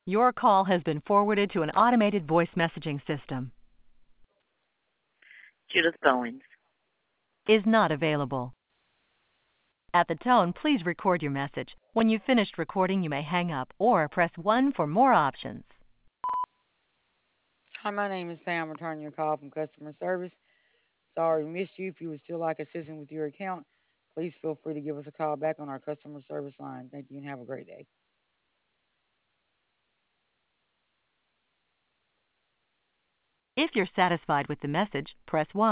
Your call has been forwarded to an automated voice messaging system. Judith Bowens. Is not available. At the tone, please record your message. When you've finished recording, you may hang up or press 1 for more options. Hi, my name is Pam. Returning your call from customer service. Sorry we missed you. If you would still like assistance with your account, please feel free to give us a call back on our customer service line. Thank you and have a great day. If you're satisfied with the message, press 1.